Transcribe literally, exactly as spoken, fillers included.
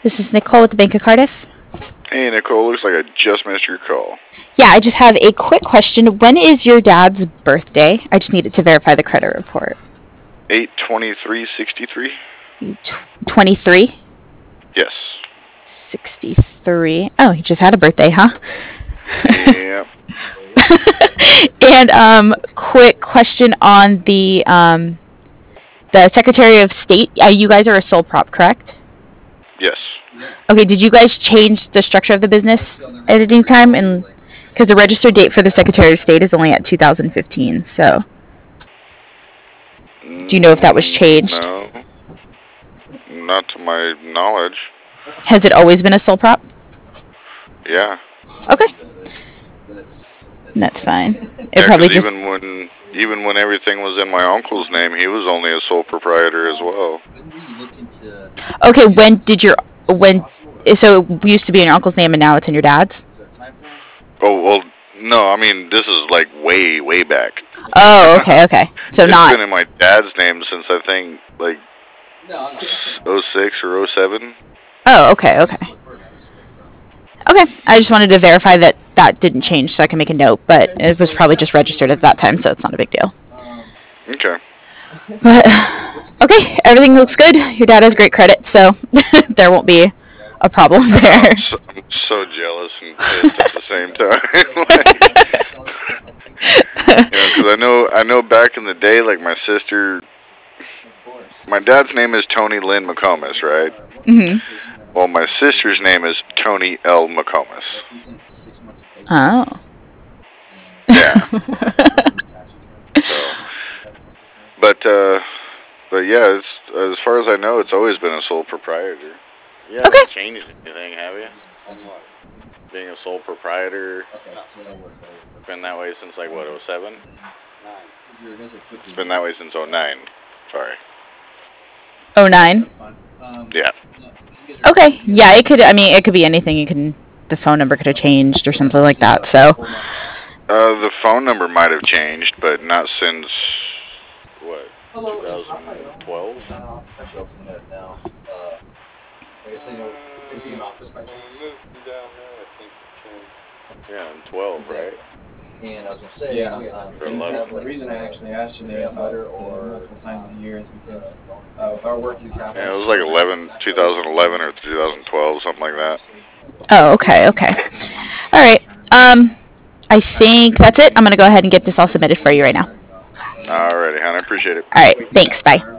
This is Nicole with the Bank of Cardiff. Hey, Nicole, looks like I just missed your call. Yeah, I just have a quick question. When is your dad's birthday? I just needed to verify the credit report. eight twenty-three sixty-three? twenty-three? Yes. sixty-three. Oh, he just had a birthday, huh? Yeah. And um, quick question on the um, the Secretary of State. Uh, you guys are a sole prop, correct? Yes. Okay, did you guys change the structure of the business at any time? And because the registered date for the Secretary of State is only at two thousand fifteen, so do you know if that was changed? No. Not to my knowledge. Has it always been a sole prop? Yeah. Okay. That's fine. It yeah, probably just even when even when everything was in my uncle's name, he was only a sole proprietor as well. Okay, when did your when so it used to be in your uncle's name and now it's in your dad's? Oh, well, no, I mean, this is like way, way back. Oh, okay, okay. So it's not been in my dad's name since I think like oh six or oh seven. Oh, okay, okay. Okay, I just wanted to verify that that didn't change so I can make a note, but it was probably just registered at that time, so it's not a big deal. Okay. But, okay, everything looks good. Your dad has great credit, so there won't be a problem there. I'm so, I'm so jealous and pissed at the same time. like, you know, because I know, I know back in the day, like my sister, my dad's name is Tony Lynn McComas, right? Mm-hmm. Well, my sister's name is Tony L. McComas. Oh. Yeah. so, but, uh, but yeah, it's, as far as I know, it's always been a sole proprietor. You haven't okay. changed anything, have you? Being a sole proprietor, been that way since like what, oh seven? It's been that way since oh nine. Sorry. oh nine? Yeah. Okay. Yeah, it could. I mean, it could be anything. You can. The phone number could have changed or something like that. So. Uh, the phone number might have changed, but not since what? twenty twelve. Yeah, in twelve, right? And I was gonna say, yeah, um, or eleven. The reason I actually asked you that better or multiple times a year is because uh, with our working capital. Yeah, it was like eleven, twenty eleven or twenty twelve, something like that. Oh, okay, okay. All right. Um, I think that's it. I'm gonna go ahead and get this all submitted for you right now. Alrighty, hon. I appreciate it. All right. Thanks. Bye.